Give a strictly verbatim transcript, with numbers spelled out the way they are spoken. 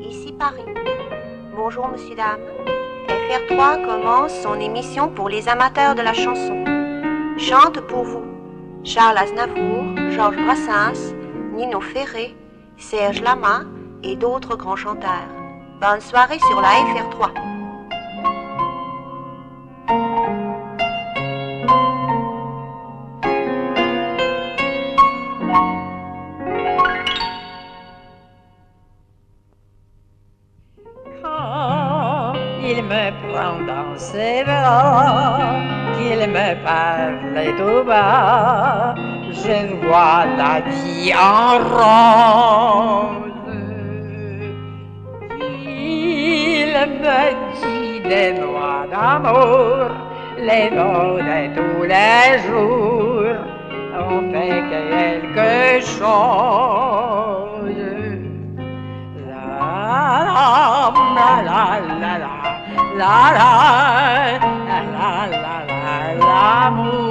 ici Paris. Bonjour, monsieur, dame. F R trois commence son émission pour les amateurs de la chanson. Chante pour vous Charles Aznavour, Georges Brassens, Nino Ferré, Serge Lama et d'autres grands chanteurs. Bonne soirée sur la F R trois. Il me prend dans ses bras, qu'il me parle tout bas, je vois la vie en rose. Il me dit des noix d'amour, les mots de tous les jours, on fait quelque chose. La la la la la la la la la la la l'amour.